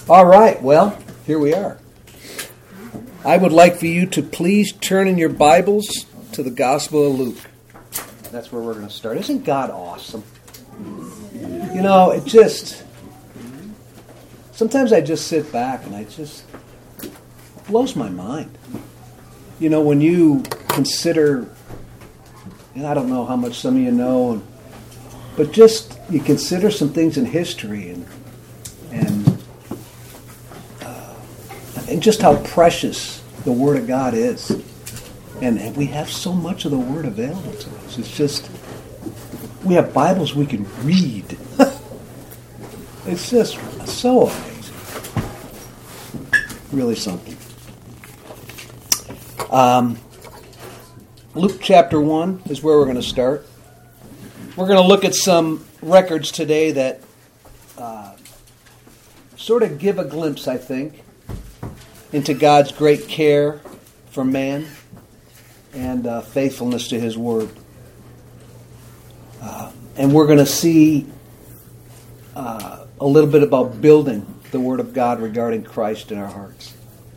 All right, well, here we are. I would like for you to please turn in your Bibles to the Gospel of Luke. That's where we're going to start. Isn't God awesome? You know, sometimes I just sit back and it blows my mind. You know, when you consider, and I don't know how much some of you know, but just you consider some things in history and just how precious the Word of God is. And we have so much of the Word available to us. It's just, we have Bibles we can read. It's just so amazing. Really something. Luke chapter 1 is where we're going to start. We're going to look at some records today that sort of give a glimpse, I think, into God's great care for man and faithfulness to His Word. And we're going to see a little bit about building the Word of God regarding Christ in our hearts.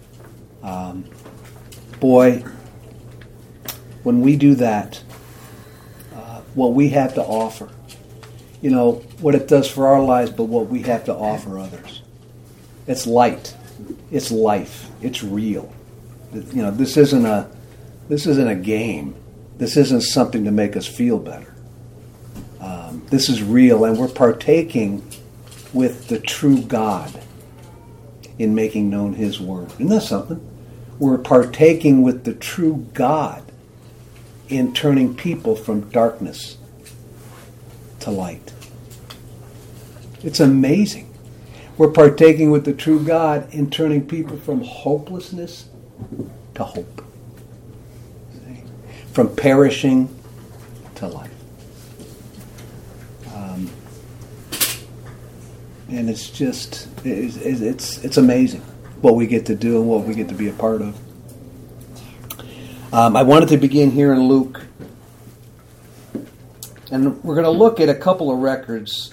Boy, when we do that, what we have to offer, you know, what it does for our lives, but what we have to offer others. It's light. It's life. It's real. You know, this isn't a game. This isn't something to make us feel better. This is real, and we're partaking with the true God in making known His Word. Isn't that something? We're partaking with the true God in turning people from darkness to light. It's amazing. We're partaking with the true God in turning people from hopelessness to hope. From perishing to life. And it's just, it's amazing what we get to do and what we get to be a part of. I wanted to begin here in Luke. And we're going to look at a couple of records.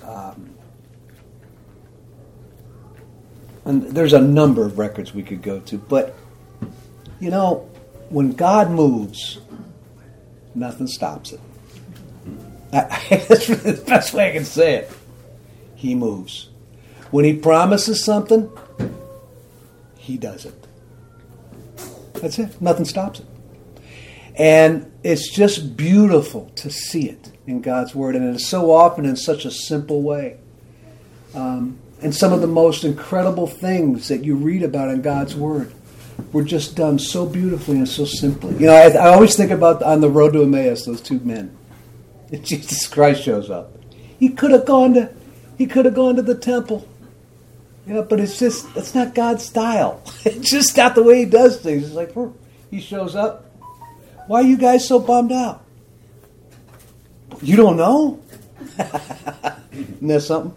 And there's a number of records we could go to. But, you know, when God moves, nothing stops it. That's the best way I can say it. He moves. When He promises something, He does it. That's it. Nothing stops it. And it's just beautiful to see it in God's Word. And it's so often in such a simple way. And some of the most incredible things that you read about in God's Word were just done so beautifully and so simply. You know, I always think about on the road to Emmaus, those two men. And Jesus Christ shows up. He could have gone to the temple. You know, but it's not God's style. It's just not the way He does things. It's like, He shows up. Why are you guys so bummed out? You don't know? Isn't that something?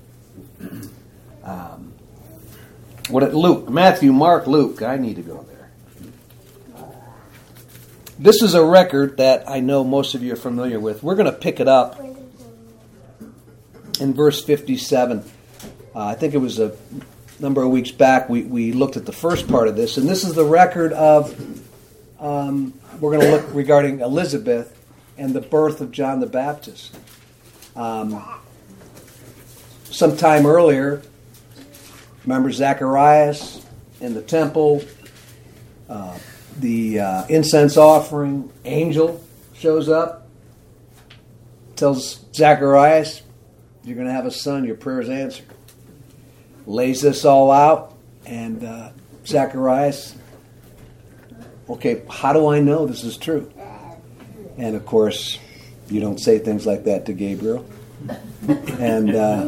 Luke, Matthew, Mark, Luke. I need to go there. This is a record that I know most of you are familiar with. We're going to pick it up in verse 57. I think it was a number of weeks back we looked at the first part of this, and this is the record of, we're going to look regarding Elizabeth and the birth of John the Baptist. Sometime earlier, remember Zacharias in the temple, the incense offering, angel shows up, tells Zacharias, you're going to have a son, your prayer is answered. Lays this all out, and Zacharias, okay, how do I know this is true? And of course, you don't say things like that to Gabriel. And,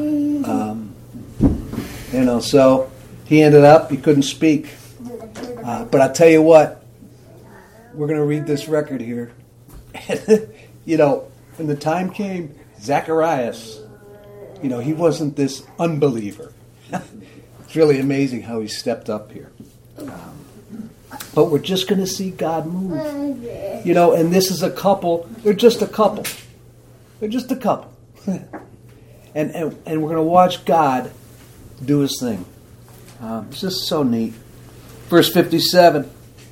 so he ended up, he couldn't speak. But I'll tell you what, we're going to read this record here. And, you know, when the time came, Zacharias, you know, he wasn't this unbeliever. It's really amazing how he stepped up here. But we're just going to see God move. You know, and this is a couple. They're just a couple. They're just a couple. And we're going to watch God do His thing. It's just so neat. Verse 57.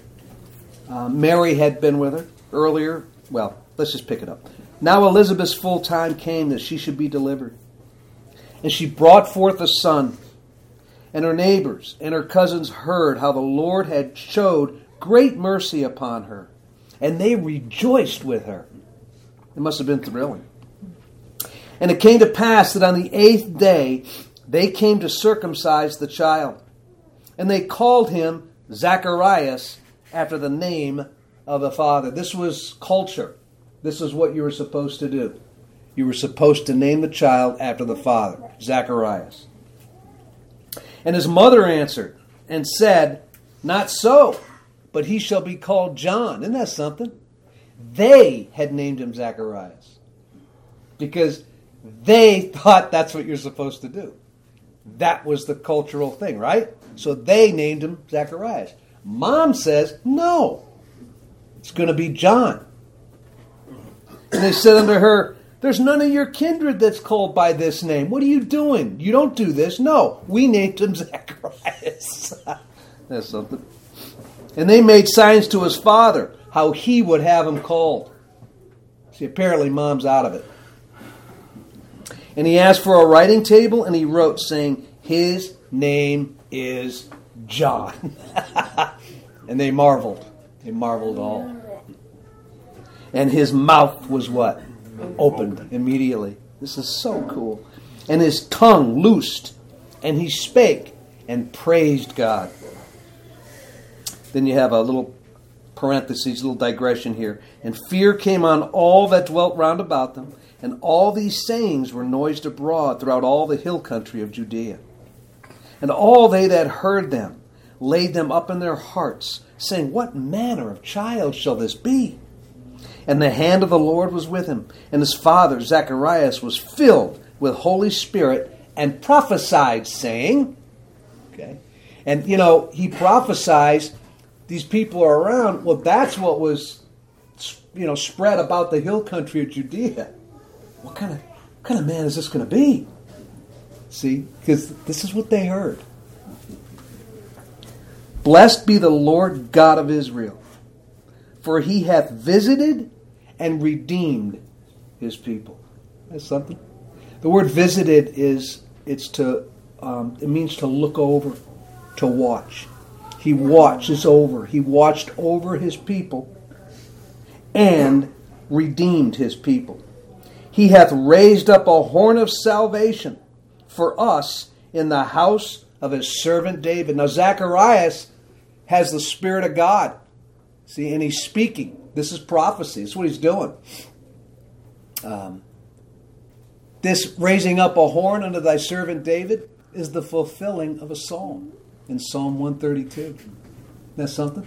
Mary had been with her earlier. Well, let's just pick it up. Now Elizabeth's full time came that she should be delivered. And she brought forth a son. And her neighbors and her cousins heard how the Lord had showed great mercy upon her. And they rejoiced with her. It must have been thrilling. And it came to pass that on the 8th day they came to circumcise the child. And they called him Zacharias, after the name of the father. This was culture. This is what you were supposed to do. You were supposed to name the child after the father, Zacharias. And his mother answered and said, Not so, but he shall be called John. Isn't that something? They had named him Zacharias because they thought that's what you're supposed to do. That was the cultural thing, right? So they named him Zacharias. Mom says, no, it's going to be John. And they said unto her, There's none of your kindred that's called by this name. What are you doing? You don't do this. No, we named him Zacharias. That's something. And they made signs to his father, how he would have him called. See, apparently Mom's out of it. And he asked for a writing table, and he wrote, saying, His name is John. And they marveled. They marveled all. And his mouth was what? Opened immediately. This is so cool. And his tongue loosed, and he spake and praised God. Then you have a little parentheses, little digression here. And fear came on all that dwelt round about them, and all these sayings were noised abroad throughout all the hill country of Judea. And all they that heard them laid them up in their hearts, saying, What manner of child shall this be? And the hand of the Lord was with him, and his father Zacharias was filled with Holy Spirit and prophesied, saying, okay, and he prophesies, these people are around. Well, that's what was, spread about the hill country of Judea. What kind of man is this going to be? See, because this is what they heard. Blessed be the Lord God of Israel, for he hath visited and redeemed his people. That's something. The word visited it means to look over, to watch. He watches over. He watched over his people and redeemed his people. He hath raised up a horn of salvation for us in the house of his servant David. Now Zacharias has the Spirit of God. See, and he's speaking. This is prophecy. That's what he's doing. This raising up a horn unto thy servant David is the fulfilling of a psalm in Psalm 132. That's something.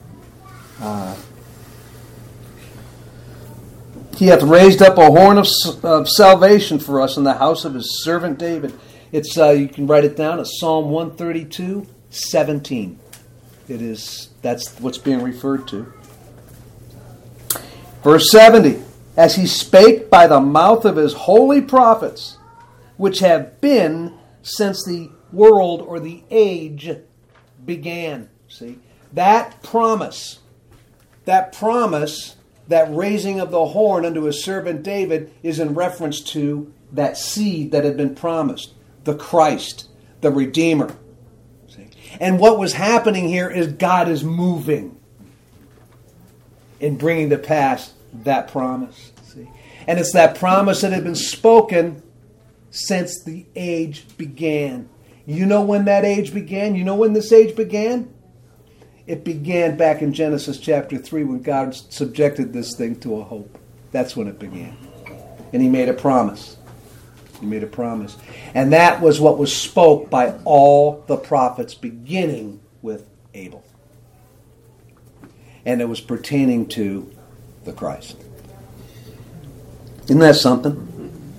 He hath raised up a horn of salvation for us in the house of his servant David. It's you can write it down. It's Psalm 132, 17. That's what's being referred to. Verse 70. As he spake by the mouth of his holy prophets, which have been since the world or the age began. See, that promise, that raising of the horn unto his servant David is in reference to that seed that had been promised, the Christ, the Redeemer. See? And what was happening here is God is moving in bringing to pass that promise. See? And it's that promise that had been spoken since the age began. You know when that age began? You know when this age began? It began back in Genesis chapter 3 when God subjected this thing to a hope. That's when it began. And he made a promise. He made a promise. And that was what was spoke by all the prophets, beginning with Abel. And it was pertaining to the Christ. Isn't that something?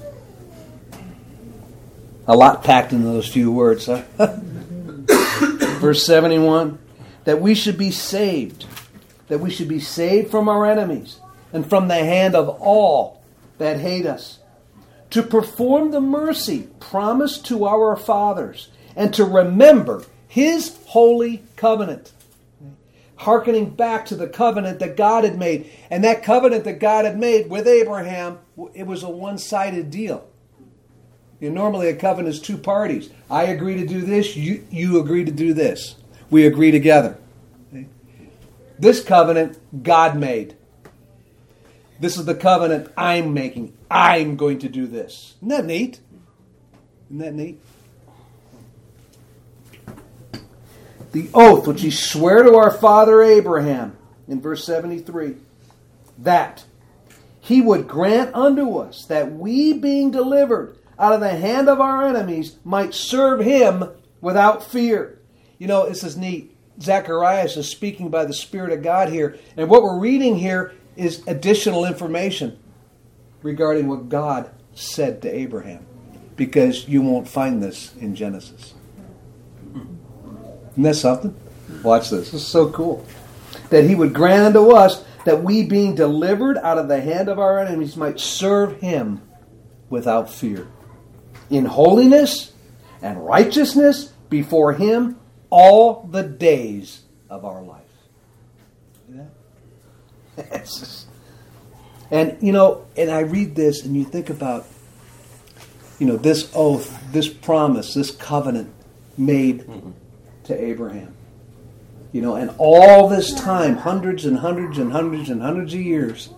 A lot packed into those few words, huh? Verse 71, that we should be saved. That we should be saved from our enemies and from the hand of all that hate us. To perform the mercy promised to our fathers and to remember His holy covenant. Hearkening back to the covenant that God had made. And that covenant that God had made with Abraham, it was a one-sided deal. Normally a covenant is two parties. I agree to do this, you agree to do this. We agree together. Okay? This covenant, God made. This is the covenant I'm making. I'm going to do this. Isn't that neat? Isn't that neat? The oath which he sware to our father Abraham, in verse 73, that he would grant unto us that we, being delivered out of the hand of our enemies, might serve him without fear. This is neat. Zacharias is speaking by the Spirit of God here. And what we're reading here is additional information regarding what God said to Abraham. Because you won't find this in Genesis. Isn't that something? Watch this. This is so cool. That he would grant unto us that we, being delivered out of the hand of our enemies, might serve him without fear, in holiness and righteousness before him all the days of our life. See that? And I read this and you think about, this oath, this promise, this covenant made to Abraham. And all this time, hundreds and hundreds and hundreds and hundreds of years,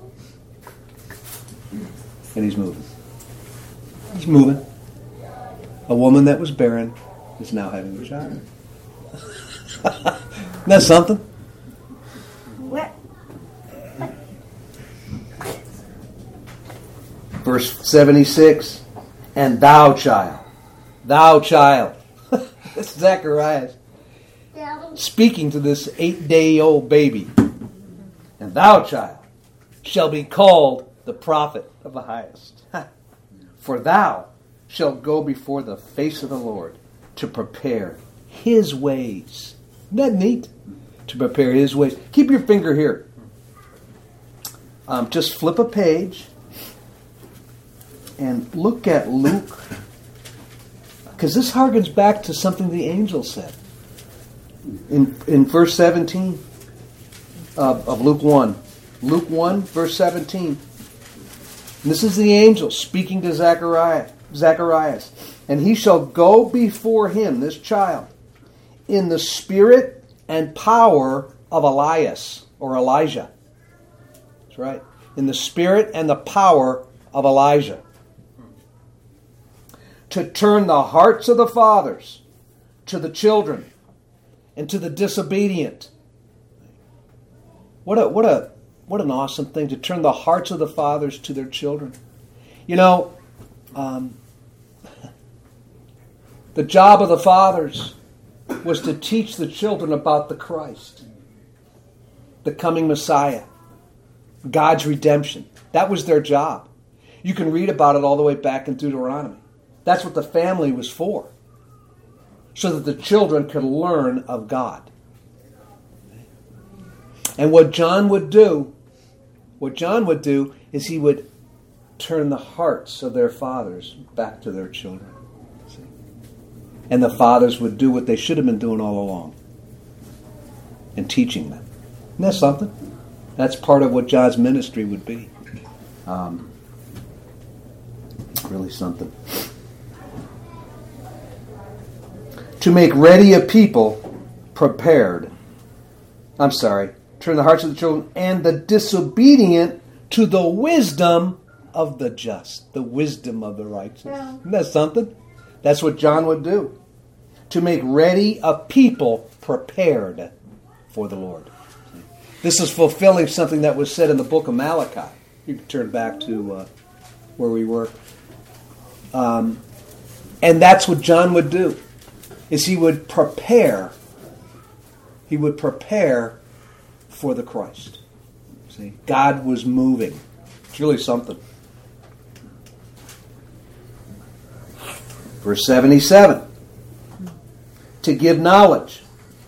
and he's moving. He's moving. A woman that was barren is now having a child. Isn't that something? What? Verse 76, and thou child. That's Zacharias speaking to this 8-day-old baby. And thou child shall be called the prophet of the highest. For thou shalt go before the face of the Lord to prepare his ways. Isn't that neat? To prepare his ways. Keep your finger here. Just flip a page and look at Luke. Because this harkens back to something the angel said. In verse 17 of Luke 1. Luke 1, verse 17. And this is the angel speaking to Zacharias. And he shall go before him, this child, in the spirit and power of Elias, or Elijah. That's right. In the spirit and the power of Elijah. To turn the hearts of the fathers to the children, and to the disobedient. What an awesome thing, to turn the hearts of the fathers to their children. The job of the fathers was to teach the children about the Christ, the coming Messiah, God's redemption. That was their job. You can read about it all the way back in Deuteronomy. That's what the family was for, so that the children could learn of God. And what John would do is he would turn the hearts of their fathers back to their children. See? And the fathers would do what they should have been doing all along, and teaching them. Isn't that something? That's part of what John's ministry would be. Really something. To make ready a people prepared. Turn the hearts of the children and the disobedient to the wisdom of the just. The wisdom of the righteous. Yeah. Isn't that something? That's what John would do. To make ready a people prepared for the Lord. This is fulfilling something that was said in the book of Malachi. You can turn back to where we were. And that's what John would do. Is he would prepare for the Christ. See, God was moving. It's really something. Verse 77. To give knowledge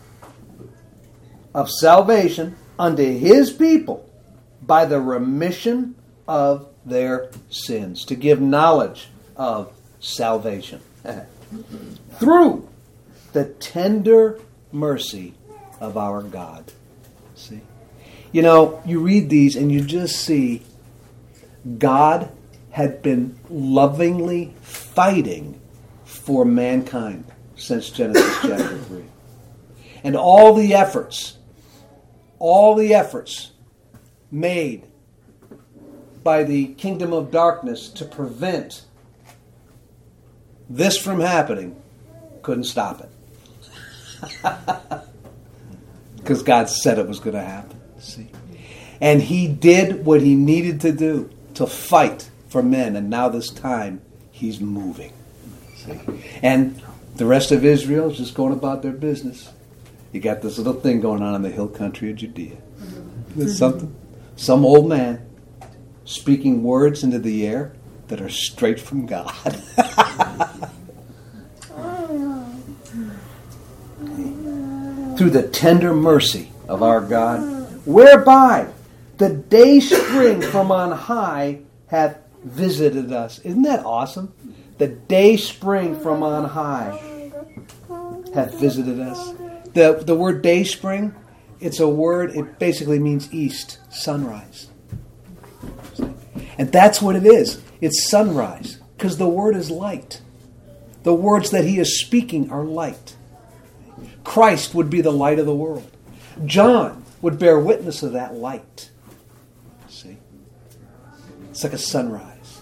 of salvation unto his people by the remission of their sins. To give knowledge of salvation. Through the tender mercy of our God. See? You know, you read these and you just see God had been lovingly fighting for mankind since Genesis chapter 3. And all the efforts made by the kingdom of darkness to prevent this from happening couldn't stop it. Because God said it was going to happen. See? And he did what he needed to do to fight for men. And now this time, he's moving. See? And the rest of Israel is just going about their business. You got this little thing going on in the hill country of Judea. There's something. Some old man speaking words into the air that are straight from God. Through the tender mercy of our God, whereby the day spring from on high hath visited us. Isn't that awesome? The day spring from on high hath visited us. The word day spring, it's a word, it basically means east, sunrise. And that's what it is. It's sunrise. Because the word is light. The words that he is speaking are light. Christ would be the light of the world. John would bear witness of that light. See? It's like a sunrise.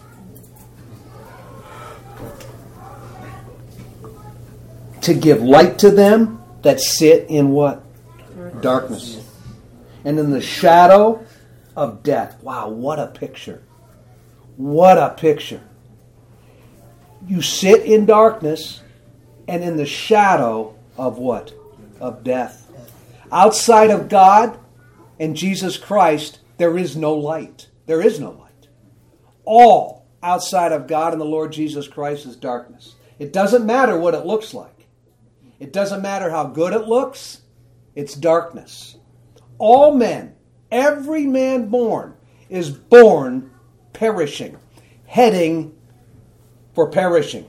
To give light to them that sit in what? Darkness. And in the shadow of death. Wow, what a picture. What a picture. You sit in darkness and in the shadow of what? Of death. Outside of God and Jesus Christ, there is no light. There is no light. All outside of God and the Lord Jesus Christ is darkness. It doesn't matter what it looks like. It doesn't matter how good it looks. It's darkness. All men, every man born, is born perishing, heading for perishing.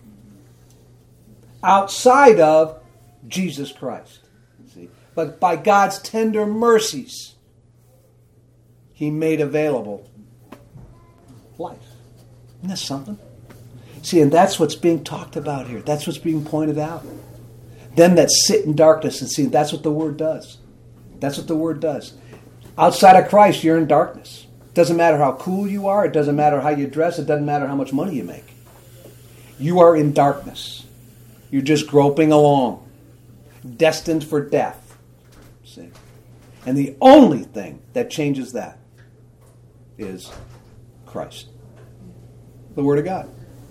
Outside of Jesus Christ. See? But by God's tender mercies, he made available life. Isn't that something? See, and that's what's being talked about here. That's what's being pointed out. Them that sit in darkness, and see, that's what the Word does. That's what the Word does. Outside of Christ, you're in darkness. It doesn't matter how cool you are. It doesn't matter how you dress. It doesn't matter how much money you make. You are in darkness. You're just groping along, destined for death. See? And the only thing that changes that is Christ. The Word of God.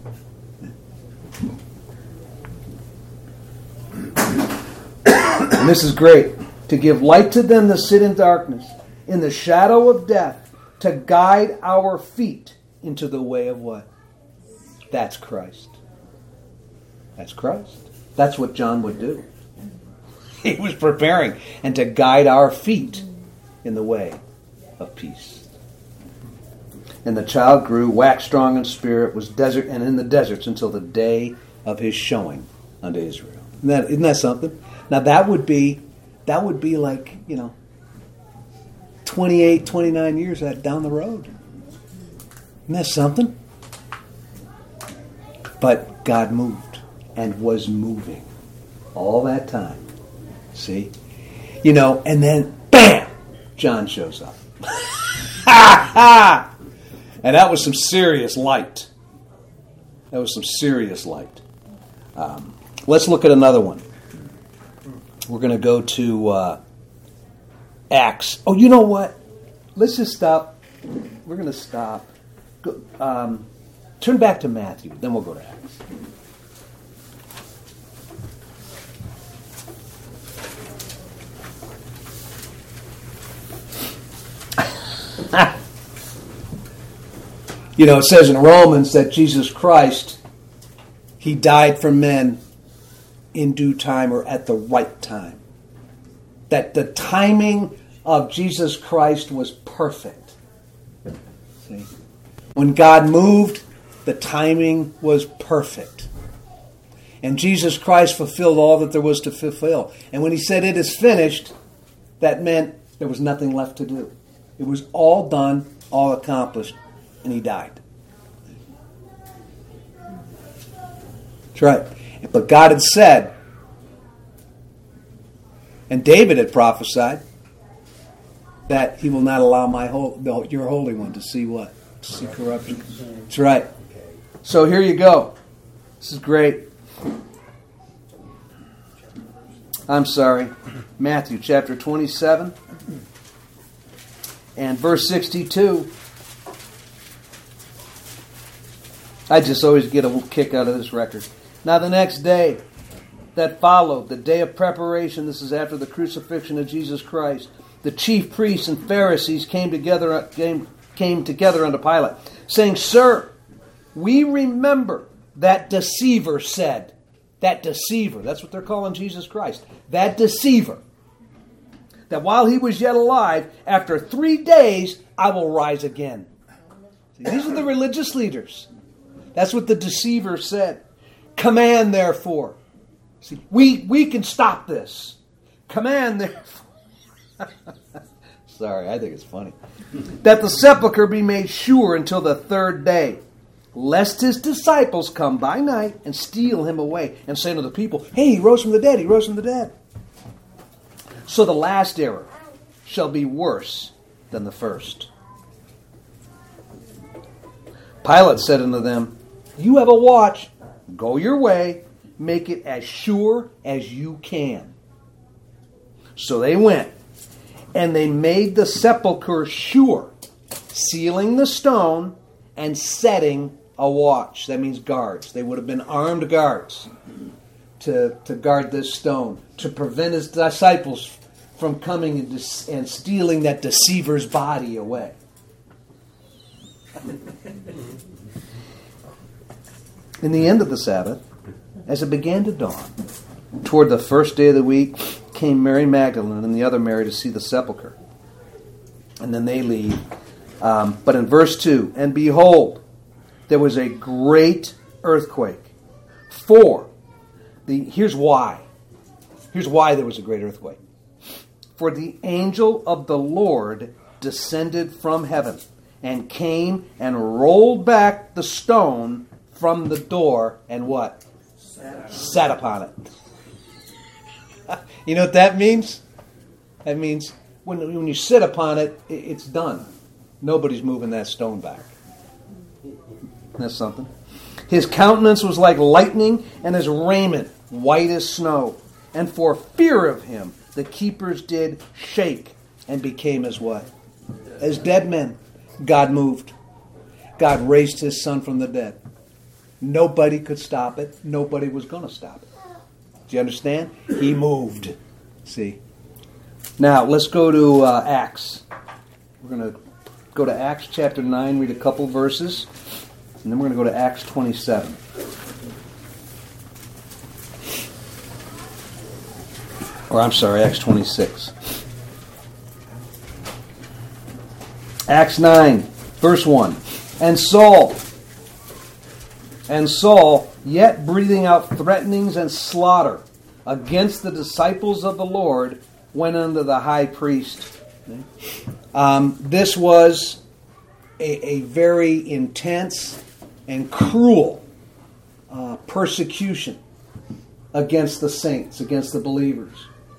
And this is great. To give light to them that sit in darkness, in the shadow of death, to guide our feet into the way of what? That's Christ. That's Christ. That's what John would do. He was preparing. And to guide our feet in the way of peace. And the child grew, waxed strong in spirit, was desert and in the deserts until the day of his showing unto Israel. Isn't that something? Now that would be like, 28, 29 years down the road. Isn't that something? But God moved and was moving all that time. See? And then, bam! John shows up. And that was some serious light. Let's look at another one. We're going to go to Acts. Oh, you know what? Let's just stop. We're going to stop. Turn back to Matthew, then we'll go to Acts. It says in Romans that Jesus Christ, he died for men in due time or at the right time. That the timing of Jesus Christ was perfect. See? When God moved, the timing was perfect. And Jesus Christ fulfilled all that there was to fulfill. And when he said it is finished, that meant there was nothing left to do. It was all done, all accomplished, and he died. That's right. But God had said, and David had prophesied, that he will not allow your Holy One to see what? To see corruption. That's right. So here you go. This is great. I'm sorry. Matthew chapter 27 and verse 62. I just always get a kick out of this record. Now the next day that followed, the day of preparation, this is after the crucifixion of Jesus Christ, the chief priests and Pharisees came together unto Pilate, saying, Sir, we remember that deceiver said, that deceiver, that's what they're calling Jesus Christ, that deceiver, that while he was yet alive, after 3 days, I will rise again. See, these are the religious leaders. That's what the deceiver said. Command, therefore. See, we can stop this. Command, therefore. Sorry, I think it's funny. That the sepulchre be made sure until the 3rd day, lest his disciples come by night and steal him away and say to the people, hey, he rose from the dead, he rose from the dead. So the last error shall be worse than the first. Pilate said unto them, you have a watch, go your way, make it as sure as you can. So they went, and they made the sepulchre sure, sealing the stone and setting a watch. That means guards. They would have been armed guards to guard this stone, to prevent his disciples from coming and stealing that deceiver's body away. In the end of the Sabbath, as it began to dawn, toward the first day of the week, came Mary Magdalene and the other Mary to see the sepulchre. And then they leave. But in verse 2, and behold, there was a great earthquake. Here's why. Here's why there was a great earthquake. For the angel of the Lord descended from heaven and came and rolled back the stone from the door and what? Sat upon it. You know what that means? That means when you sit upon it, it's done. Nobody's moving that stone back. That's something. His countenance was like lightning, and his raiment white as snow. And for fear of him, the keepers did shake and became as what? As dead men. God moved. God raised his son from the dead. Nobody could stop it. Nobody was going to stop it. Do you understand? He moved. See? Now, let's go to Acts. We're going to go to Acts chapter 9, read a couple verses, and then we're going to go to Acts 27. Or, I'm sorry, Acts 26. Acts 9, verse 1. And Saul, yet breathing out threatenings and slaughter against the disciples of the Lord, went unto the high priest. This was a very intense and cruel persecution against the saints, against the believers,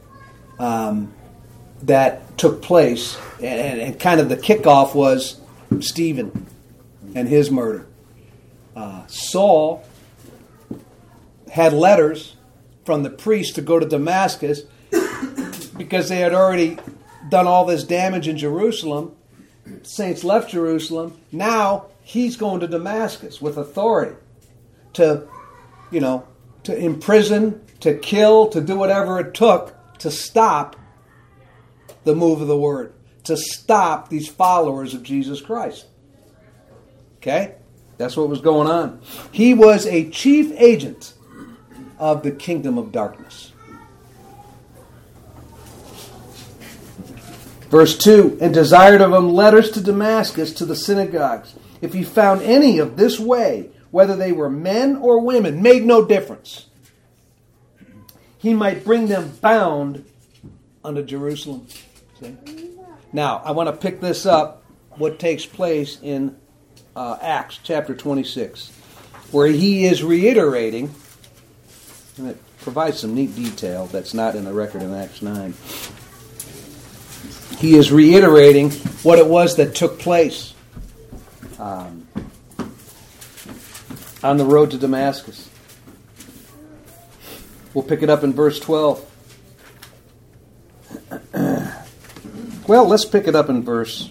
that took place. And kind of the kickoff was Stephen and his murder. Saul had letters from the priest to go to Damascus because they had already done all this damage in Jerusalem. Saints left Jerusalem. Now he's going to Damascus with authority to imprison, to kill, to do whatever it took to stop the move of the word, to stop these followers of Jesus Christ. Okay? That's what was going on. He was a chief agent of the kingdom of darkness. Verse 2, and desired of him letters to Damascus, to the synagogues, if he found any of this way, whether they were men or women, made no difference. he might bring them bound unto Jerusalem. See? Now, I want to pick this up, what takes place in Acts chapter 26, where he is reiterating, and it provides some neat detail that's not in the record in Acts 9. He is reiterating what it was that took place on the road to Damascus. We'll pick it up in verse 12. Well, let's pick it up in verse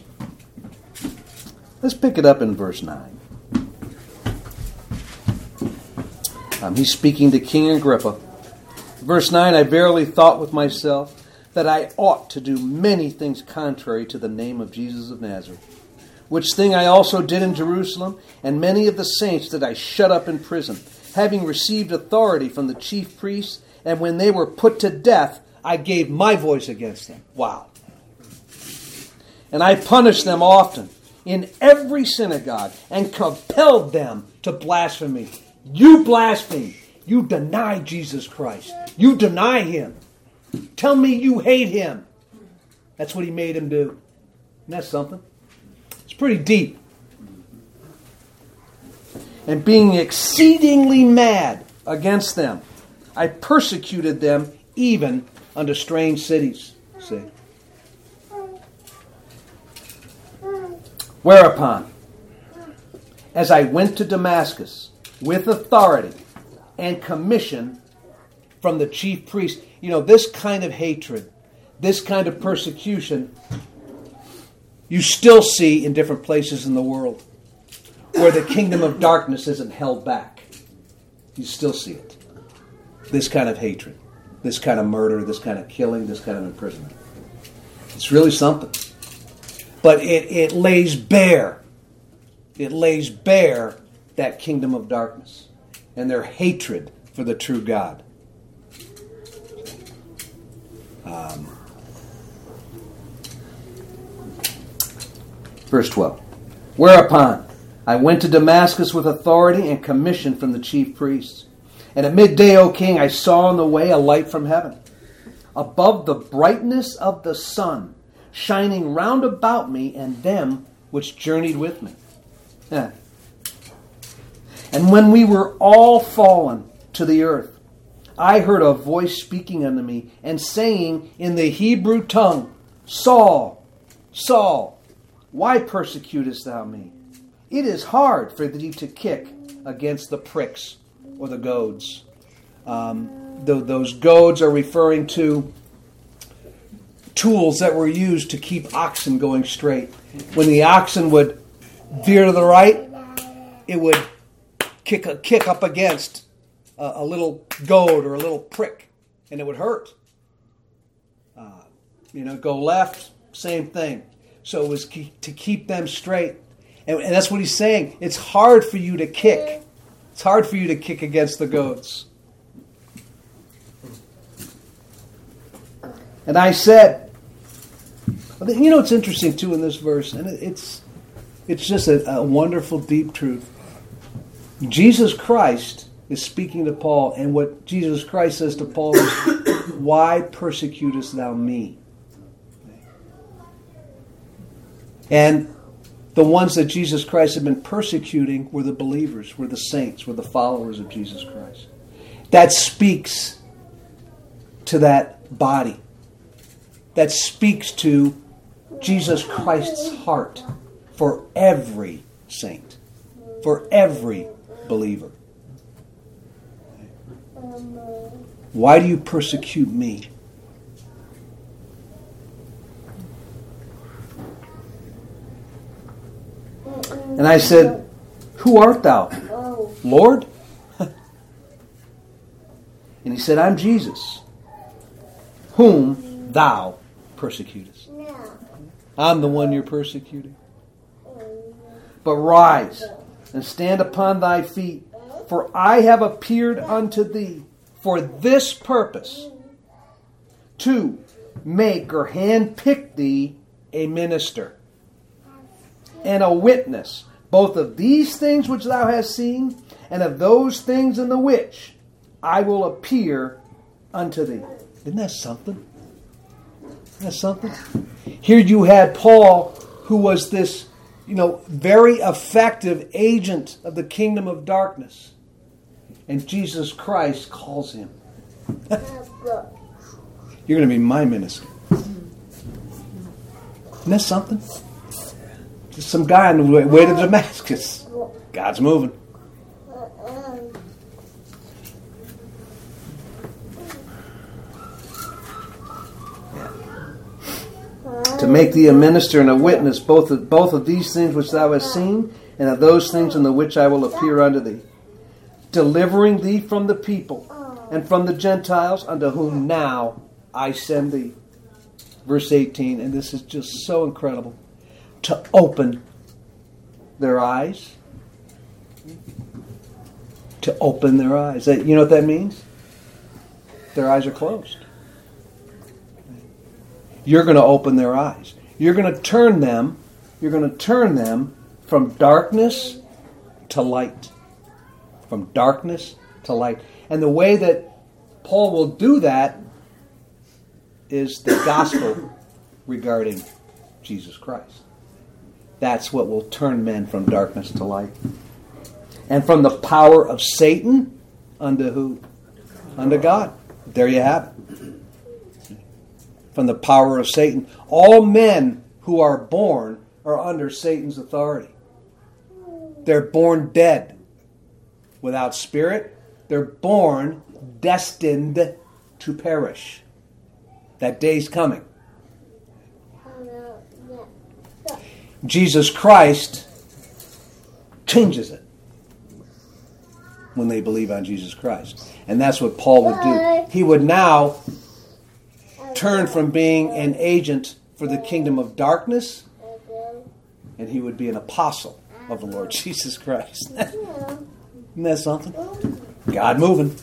9. He's speaking to King Agrippa. Verse 9, I verily thought with myself that I ought to do many things contrary to the name of Jesus of Nazareth, which thing I also did in Jerusalem, and many of the saints that I shut up in prison, having received authority from the chief priests, and when they were put to death, I gave my voice against them. Wow. And I punished them often in every synagogue, and compelled them to blaspheme. You blaspheme. You deny Jesus Christ. You deny him. Tell me you hate him. That's what he made him do. Isn't that something? It's pretty deep. And being exceedingly mad against them, I persecuted them even unto strange cities. See? Whereupon, as I went to Damascus with authority and commission from the chief priest, this kind of hatred, this kind of persecution, you still see in different places in the world where the kingdom of darkness isn't held back. You still see it. This kind of hatred, this kind of murder, this kind of killing, this kind of imprisonment. It's really something. But it lays bare. It lays bare that kingdom of darkness and their hatred for the true God. Verse 12. Whereupon I went to Damascus with authority and commission from the chief priests. And at midday, O king, I saw on the way a light from heaven, above the brightness of the sun, shining round about me and them which journeyed with me. Yeah. And when we were all fallen to the earth, I heard a voice speaking unto me and saying in the Hebrew tongue, Saul, Saul, why persecutest thou me? It is hard for thee to kick against the pricks or the goads. Those goads are referring to tools that were used to keep oxen going straight. When the oxen would veer to the right, it would kick up against a little goad or a little prick, and it would hurt. Go left, same thing. So it was to keep them straight. And that's what he's saying. It's hard for you to kick. It's hard for you to kick against the goads. And I said, it's interesting too in this verse, and it's just a wonderful, deep truth. Jesus Christ is speaking to Paul, and what Jesus Christ says to Paul is, why persecutest thou me? And the ones that Jesus Christ had been persecuting were the believers, were the saints, were the followers of Jesus Christ. That speaks to that body. That speaks to Jesus Christ's heart for every saint, for every believer. Why do you persecute me? And I said, who art thou, Lord? And he said, I'm Jesus, whom thou persecutest. I'm the one you're persecuting. But rise and stand upon thy feet, for I have appeared unto thee for this purpose, to make or handpick thee a minister and a witness, both of these things which thou hast seen, and of those things in the which I will appear unto thee. Isn't that something? Isn't that something? Here you had Paul, who was this, very effective agent of the kingdom of darkness. And Jesus Christ calls him. You're going to be my minister. Isn't that something? Just some guy on the way to Damascus. God's moving. To make thee a minister and a witness, both of these things which thou hast seen, and of those things in the which I will appear unto thee, delivering thee from the people and from the Gentiles, unto whom now I send thee. Verse 18, and this is just so incredible. To open their eyes. To open their eyes. You know what that means? Their eyes are closed. You're going to open their eyes. You're going to turn them from darkness to light. From darkness to light. And the way that Paul will do that is the gospel regarding Jesus Christ. That's what will turn men from darkness to light. And from the power of Satan unto who? Unto God. There you have it. From the power of Satan. All men who are born are under Satan's authority. They're born dead. Without spirit. They're born destined to perish. That day's coming. Jesus Christ changes it when they believe on Jesus Christ. And that's what Paul would do. He would now turn from being an agent for the kingdom of darkness, and he would be an apostle of the Lord Jesus Christ. Isn't that something? God moving.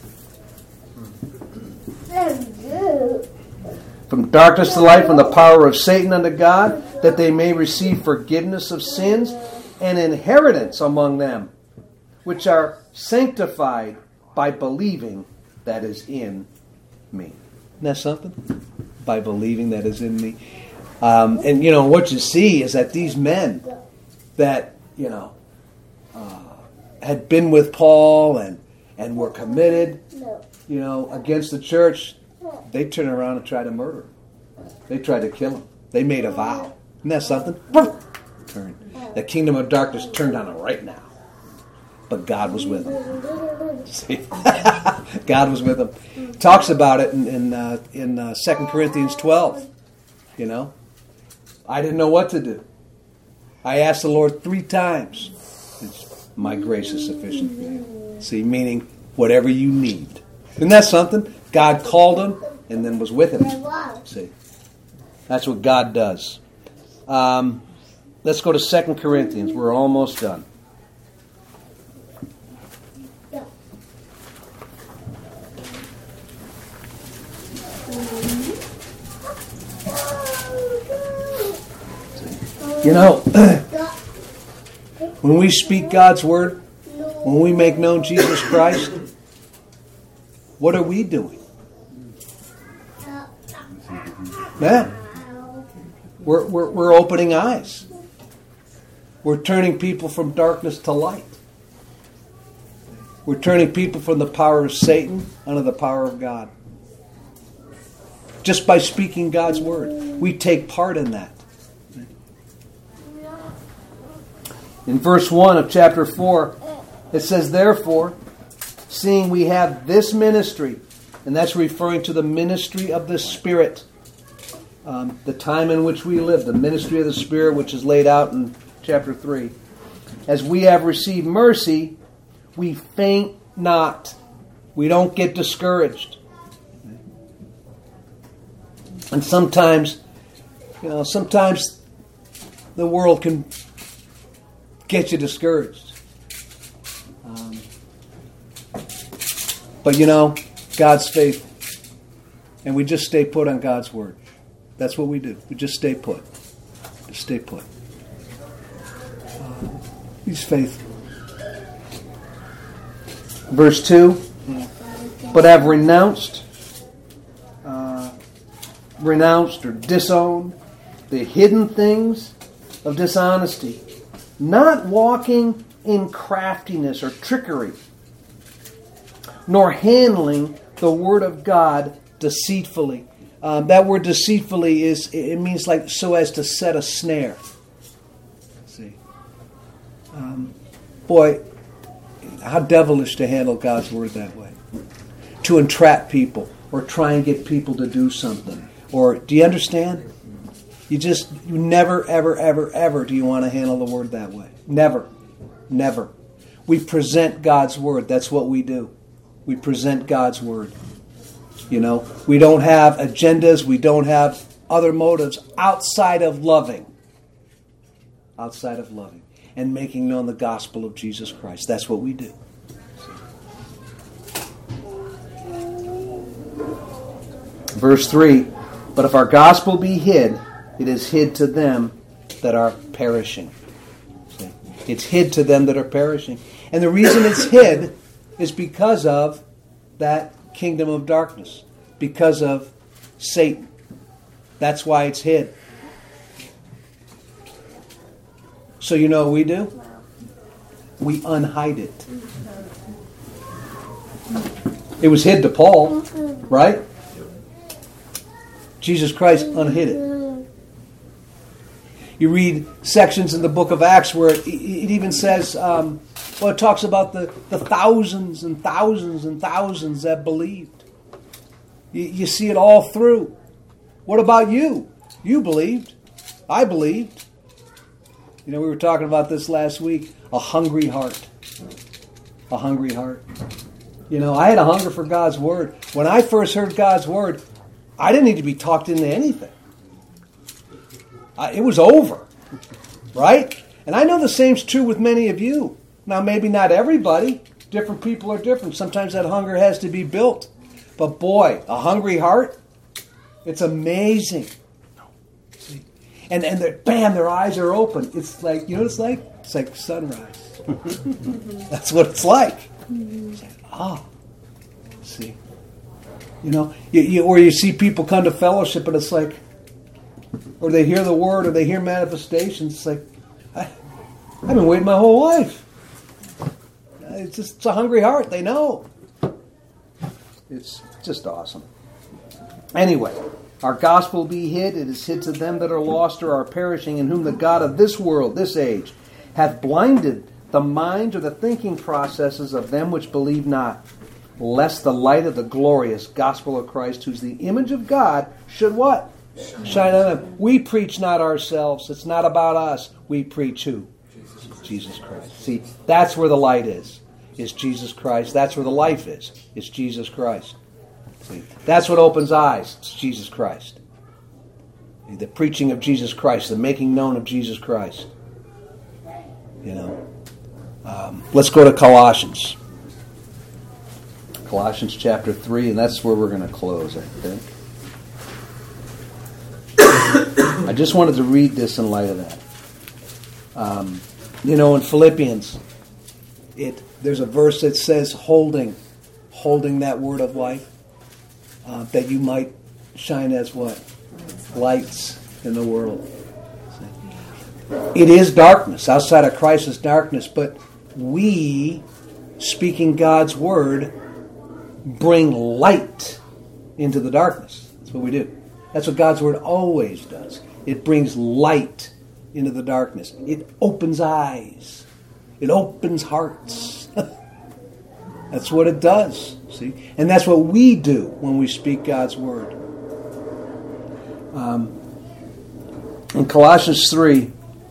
From darkness to light, from the power of Satan unto God, that they may receive forgiveness of sins and inheritance among them, which are sanctified by believing that is in me. Isn't that something? By believing that is in me. And what you see is that these men that, had been with Paul and were committed, against the church, they turn around and try to murder him. They tried to kill him. They made a vow. Isn't that something? Turn. The kingdom of darkness turned on him right now. But God was with him. See? God was with him. Talks about it in 2 Corinthians 12. I didn't know what to do. I asked the Lord 3 times. My grace is sufficient for you. See, meaning whatever you need. Isn't that something? God called him and then was with him. See, that's what God does. Let's go to 2 Corinthians. We're almost done. When we speak God's word, when we make known Jesus Christ, what are we doing? Yeah. We're opening eyes. We're turning people from darkness to light. We're turning people from the power of Satan unto the power of God. Just by speaking God's word. We take part in that. In verse 1 of chapter 4, it says, therefore, seeing we have this ministry, and that's referring to the ministry of the Spirit, the time in which we live, the ministry of the Spirit, which is laid out in chapter 3. As we have received mercy, we faint not. We don't get discouraged. And sometimes the world can get you discouraged. But God's faithful. And we just stay put on God's word. That's what we do. We just stay put. Just stay put. He's faithful. Verse 2. But have renounced renounced or disowned, the hidden things of dishonesty, not walking in craftiness or trickery, nor handling the word of God deceitfully. That word deceitfully it means like so as to set a snare. See, boy, how devilish to handle God's word that way, to entrap people or try and get people to do something. Or do you understand? You never, ever, ever, ever do you want to handle the word that way. Never. Never. We present God's word. That's what we do. We present God's word. You know, we don't have agendas. We don't have other motives outside of loving. Outside of loving. And making known the gospel of Jesus Christ. That's what we do. Verse 3, but if our gospel be hid, it is hid to them that are perishing. See? It's hid to them that are perishing. And the reason it's hid is because of that kingdom of darkness. Because of Satan. That's why it's hid. So you know what we do? We unhide it. It was hid to Paul, right? Jesus Christ unhid it. You read sections in the book of Acts where it even says, it talks about the thousands and thousands and thousands that believed. You see it all through. What about you? You believed. I believed. You know, we were talking about this last week. A hungry heart. A hungry heart. You know, I had a hunger for God's word. When I first heard God's word, I didn't need to be talked into anything. It was over. Right? And I know the same's true with many of you. Now, maybe not everybody. Different people are different. Sometimes that hunger has to be built. But boy, a hungry heart, it's amazing. See? And their eyes are open. It's like, you know what it's like? It's like sunrise. That's what it's like. It's like, see. You know, or you see people come to fellowship and it's like, or they hear the word or they hear manifestations. It's like, I've been waiting my whole life. It's a hungry heart. They know. It's just awesome. Anyway, our gospel be hid. It is hid to them that are lost or are perishing, in whom the God of this world, this age, hath blinded the minds or the thinking processes of them which believe not, lest the light of the glorious gospel of Christ, who's the image of God, should what? Shine on them. We preach not ourselves. It's not about us. We preach who? Jesus Christ. See, that's where the light is Jesus Christ. That's where the life is Jesus Christ. See, that's what opens eyes. It's Jesus Christ. The preaching of Jesus Christ, the making known of Jesus Christ. You know, let's go to Colossians. Colossians chapter 3, and that's where we're going to close, I think. I just wanted to read this in light of that. You know, in Philippians, there's a verse that says, holding that word of life, that you might shine as what? Lights in the world. It is darkness. Outside of Christ is darkness, but we, speaking God's word, bring light into the darkness. That's what we do. That's what God's word always does. It brings light into the darkness. It opens eyes. It opens hearts. That's what it does. See? And that's what we do when we speak God's word. In Colossians 3,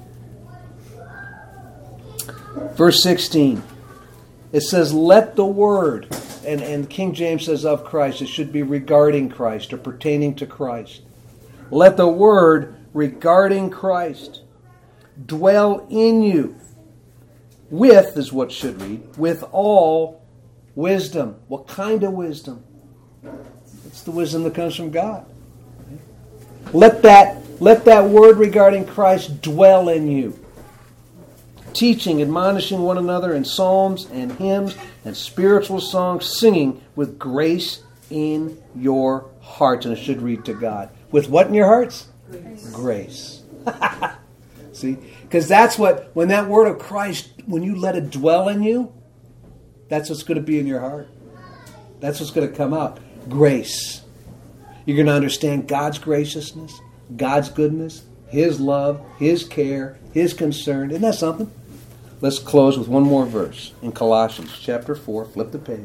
verse 16, it says, let the word, and King James says of Christ, it should be regarding Christ or pertaining to Christ. Let the word regarding Christ dwell in you with, is what should read, with all wisdom. What kind of wisdom? It's the wisdom that comes from God. Let that word regarding Christ dwell in you. Teaching, admonishing one another in psalms and hymns and spiritual songs, singing with grace in your hearts. And it should read to God. With what in your hearts? Grace. See? Because that's what, when that word of Christ, when you let it dwell in you, that's what's going to be in your heart. That's what's going to come out. Grace. You're going to understand God's graciousness, God's goodness, His love, His care, His concern. Isn't that something? Let's close with one more verse in Colossians chapter 4. Flip the page.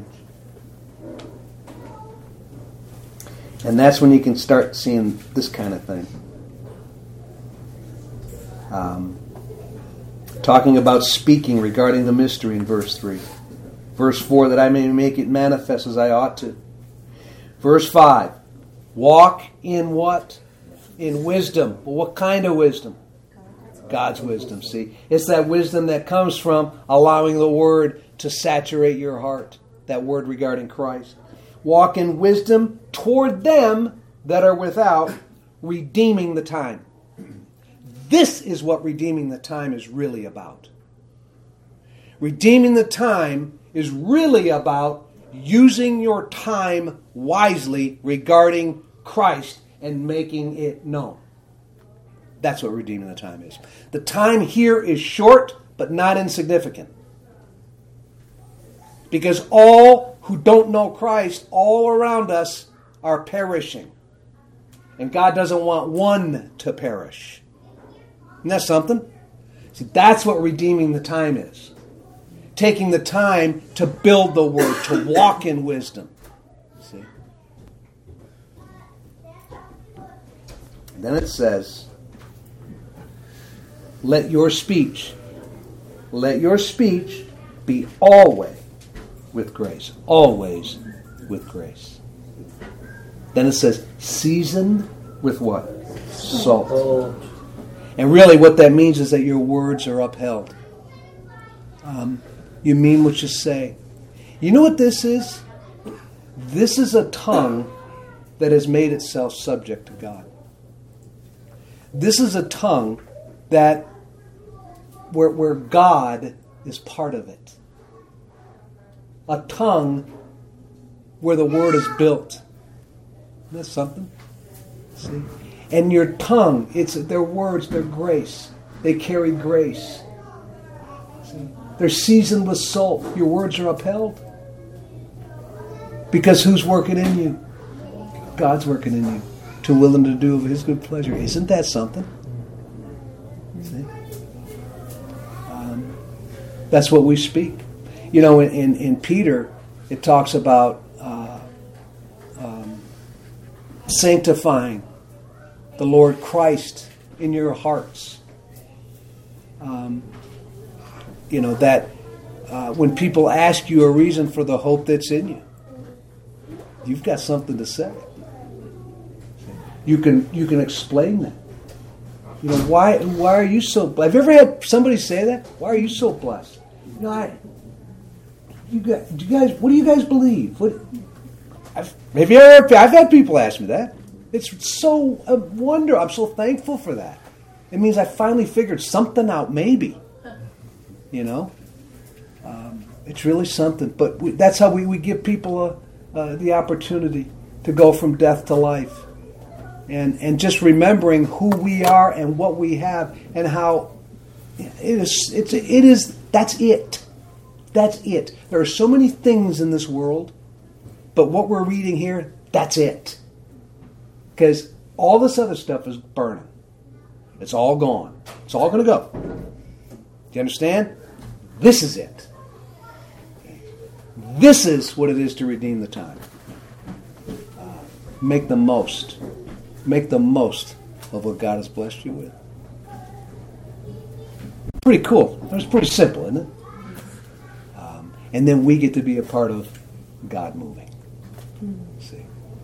And that's when you can start seeing this kind of thing. Talking about speaking regarding the mystery in verse 3. Verse 4, that I may make it manifest as I ought to. Verse 5, walk in what? In wisdom. Well, what kind of wisdom? God's wisdom, see? It's that wisdom that comes from allowing the Word to saturate your heart. That word regarding Christ. Walk in wisdom toward them that are without, redeeming the time. This is what redeeming the time is really about. Redeeming the time is really about using your time wisely regarding Christ and making it known. That's what redeeming the time is. The time here is short, but not insignificant. Because all who don't know Christ, all around us, are perishing. And God doesn't want one to perish. Isn't that something? See, that's what redeeming the time is. Taking the time to build the Word, to walk in wisdom. See? And then it says, let your speech be always with grace. Always with grace. Then it says, seasoned with what? Salt. And really what that means is that your words are upheld. You mean what you say. You know what this is? This is a tongue that has made itself subject to God. This is a tongue that where God is part of it. A tongue where the Word is built. Isn't that something? See? And your tongue, their words, they're grace. They carry grace. See? They're seasoned with salt. Your words are upheld. Because who's working in you? God's working in you. To will and to do of His good pleasure. Isn't that something? See? That's what we speak. You know, in Peter, it talks about sanctifying the Lord Christ in your hearts. You know, that when people ask you a reason for the hope that's in you, you've got something to say. You can explain that. You know, why are you so blessed? Have you ever had somebody say that? Why are you so blessed? You know, what do you guys believe? I've had people ask me that. It's so a wonder. I'm so thankful for that. It means I finally figured something out, maybe. You know? It's really something. But that's how we give people the opportunity to go from death to life. And just remembering who we are and what we have and how it is that's it. That's it. There are so many things in this world, but what we're reading here, that's it. Because all this other stuff is burning. It's all gone. It's all going to go. Do you understand? This is it. This is what it is to redeem the time. Make the most. Make the most of what God has blessed you with. Pretty cool. It's pretty simple, isn't it? And then we get to be a part of God moving. See,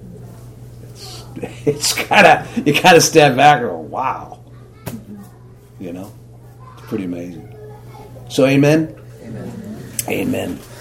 it's kind of, you kind of step back and go, wow. You know, it's pretty amazing. So, amen. Amen. Amen.